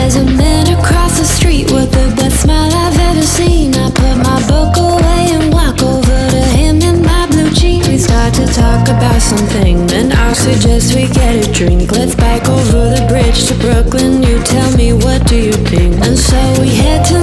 There's a man across the street with the best smile I've ever seen. I put my book away and walk over to him in my blue jeans. We start to talk about something, and I suggest we get a drink. Let's bike over the bridge to Brooklyn. You tell me, what do you think? And so we head to